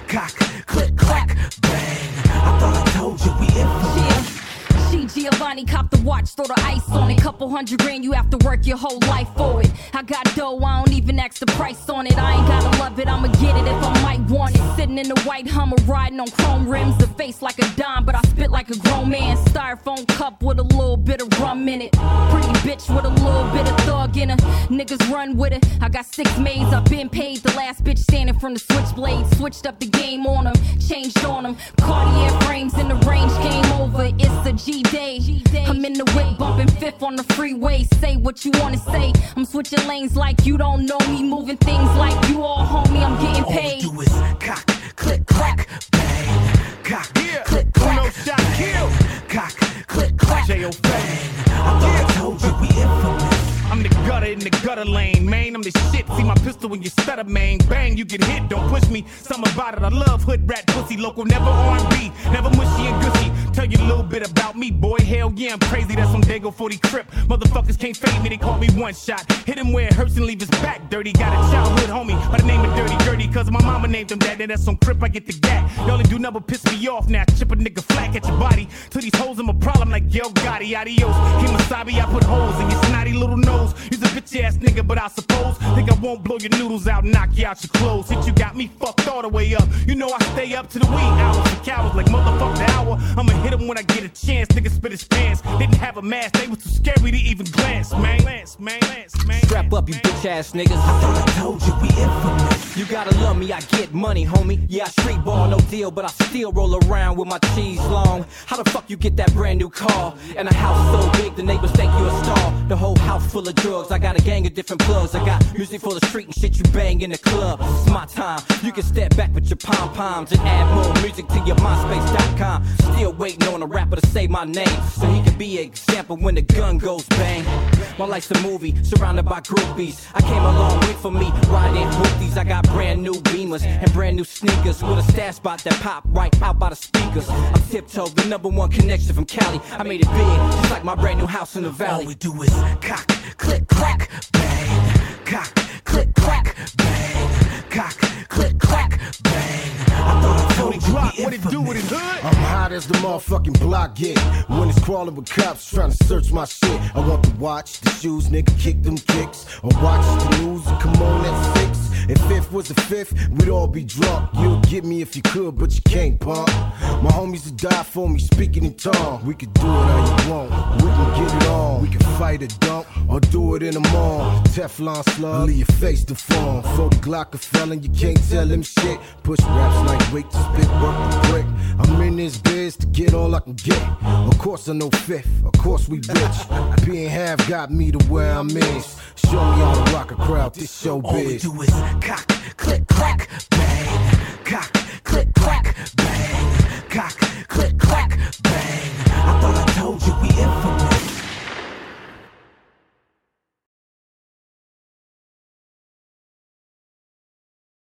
Cock, click, clack, bang. I thought I told you we infamous. Yeah. She Giovanni cop the watch, throw the ice on it. Couple $100 grand, you have to work your whole life for it. I got dough, I don't even ask the price on it. I ain't gotta love it, I'ma get it if I might want it. Sitting in the white Hummer, riding on chrome rims. The face like a dime, but I spit like a grown man. Styrofoam cup with a little bit of rum in it. Pretty bitch with a little bit of thug in her. Niggas run with it. I got 6 maids, I've been paid. The last bitch standing from the switchblade. Switched up the game on them, changed on them. Cartier frames in the range, game over. It's a G-Day. I'm in the whip, bumping fifth on the freeway. Say what you wanna say. I'm switching lanes like you don't know me. Moving things like you all homie, I'm getting paid. All we do is cock, click, clack, bang. Cock, click, clack, no shot kill. Cock, click, clack, J.O. bang. I thought I told you we infamous. I'm the gutter in the gutter lane, man. I'm the shit. See my pistol when you stutter, man. Bang, you get hit. Don't push me. Something about it. I love hood rat pussy. Local, never R&B. Never mushy and gushy. Tell you a little bit about me, boy. Hell yeah, I'm crazy. That's on Dago 40 Crip. Motherfuckers can't fade me. They call me one shot. Hit him where it hurts and leave his back dirty. Got a childhood homie by the name of Dirty Dirty. Cause my mama named him that. And that's on Crip. I get the gat. Y'all do never piss me off now. Chip a nigga flack at your body. To these hoes, I'm a problem like Yo Gotti. Adios. Kimasabi, I put holes in your snotty little nose. You's a bitch ass nigga, but I suppose think I won't blow your noodles out, knock you out your clothes. Hit you got me fucked all the way up. You know I stay up to the wee hours for cowards like motherfuck the hour. I'ma hit him when I get a chance. Nigga spit his pants. Didn't have a mask, they was too scary to even glance, man. Strap up, you bitch ass niggas. I thought I told you we infamous. You gotta love me, I get money, homie. Yeah, I street ball, no deal, but I still roll around with my cheese long. How the fuck you get that brand new car? And a house so big, the neighbors think you a star. The whole house full of drugs, I got a gang of different plugs. I got music for the street and shit you bang in the club. It's my time, you can step back with your pom-poms and add more music to your MySpace.com. Still waiting on a rapper to say my name, so he can be an example when the gun goes bang. My life's a movie, surrounded by groupies. I came a long way from me, riding hoopties. I got brand new Beamers and brand new sneakers with a stash spot that pop right out by the speakers. I'm tiptoe, the #1 connection from Cali. I made it big, just like my brand new house in the valley. All we do is cock, click, clack, bang. Cock, click, clack, bang. Cock, click, clack, bang. I thought I told you we What it do with his hood? I'm hot as the motherfucking block get. When it's crawling with cops trying to search my shit. I want the watch, the shoes, nigga, kick them kicks. Or watch the news, come on at 6. If fifth was the fifth, we'd all be drunk. You'd get me if you could, but you can't, punk. My homies would die for me, speaking in tongue. We could do it how you want, we can get it on. We can fight a dump, or do it in the mall. Teflon slug, leave your face deformed. 40 Glock a felon, you can't tell him shit. Push raps like wait to spit, work the brick. I'm in this biz to get all I can get. Of course I know fifth, of course we rich. Being half got me to where I'm is. Show me how to rock a crowd, this show all we biz. do is cock, click, clack, bang. Cock, click, clack, bang.